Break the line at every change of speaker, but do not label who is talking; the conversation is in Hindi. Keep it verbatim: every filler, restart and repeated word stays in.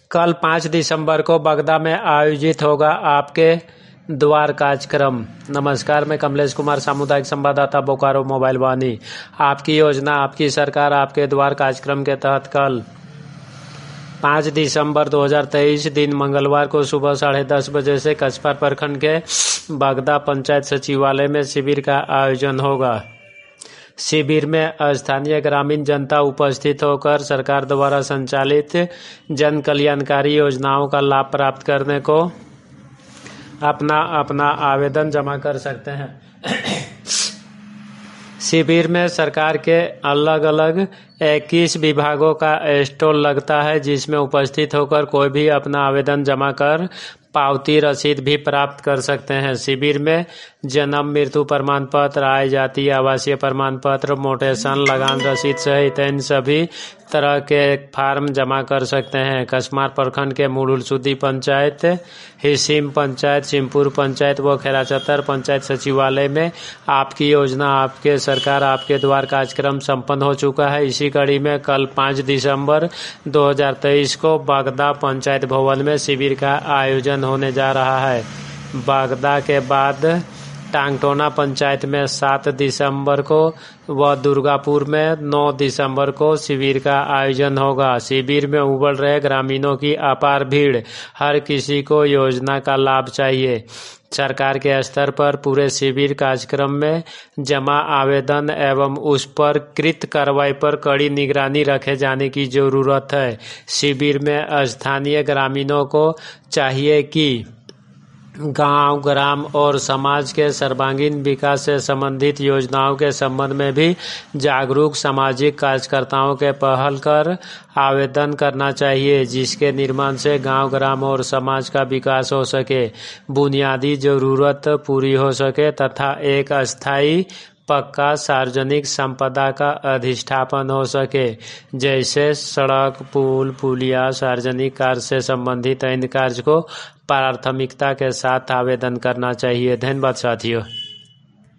कल पाँच दिसंबर को बगदा में आयोजित होगा आपके द्वार कार्यक्रम। नमस्कार, मैं कमलेश कुमार, सामुदायिक संवाददाता, बोकारो मोबाइल वाणी। आपकी योजना, आपकी सरकार, आपके द्वार कार्यक्रम के तहत कल पाँच दिसंबर दो हज़ार तेईस दिन मंगलवार को सुबह साढ़े दस बजे से कचपार प्रखंड के बगदा पंचायत सचिवालय में शिविर का आयोजन होगा। शिविर में स्थानीय ग्रामीण जनता उपस्थित होकर सरकार द्वारा संचालित जन कल्याणकारी योजनाओं का लाभ प्राप्त करने को अपना अपना आवेदन जमा कर सकते हैं। शिविर में सरकार के अलग अलग इक्कीस विभागों का स्टॉल लगता है, जिसमें उपस्थित होकर कोई भी अपना आवेदन जमा कर पावती रसीद भी प्राप्त कर सकते हैं। शिविर में जन्म मृत्यु प्रमाण पत्र, आय जाति आवासीय प्रमाण पत्र, मोटेशन, लगान रसीद सहित इन सभी तरह के फार्म जमा कर सकते हैं। कचमार प्रखंड के मुड़ुलसुदी पंचायत, हिसिम पंचायत, सिमपुर पंचायत व खेराचतर पंचायत सचिवालय में आपकी योजना, आपके सरकार, आपके द्वार कार्यक्रम संपन्न हो चुका है। इसी कड़ी में कल पाँच दिसंबर दो हज़ार तेईस को बगदा पंचायत भवन में शिविर का आयोजन होने जा रहा है। बगदा के बाद टांगटोना पंचायत में सात दिसंबर को व दुर्गापुर में नौ दिसंबर को शिविर का आयोजन होगा। शिविर में उमड़ रहे ग्रामीणों की अपार भीड़, हर किसी को योजना का लाभ चाहिए। सरकार के स्तर पर पूरे शिविर कार्यक्रम में जमा आवेदन एवं उस पर कृत कार्रवाई पर कड़ी निगरानी रखे जाने की जरूरत है। शिविर में स्थानीय ग्रामीणों को चाहिए कि गांव, ग्राम और समाज के सर्वांगीण विकास से संबंधित योजनाओं के संबंध में भी जागरूक सामाजिक कार्यकर्ताओं के पहल कर आवेदन करना चाहिए, जिसके निर्माण से गांव, ग्राम और समाज का विकास हो सके, बुनियादी जरूरत पूरी हो सके तथा एक अस्थायी पक्का सार्वजनिक संपदा का अधिष्ठापन हो सके, जैसे सड़क, पुल, पुलिया, सार्वजनिक कार्य से संबंधित अन्य कार्य को प्राथमिकता के साथ आवेदन करना चाहिए। धन्यवाद साथियों।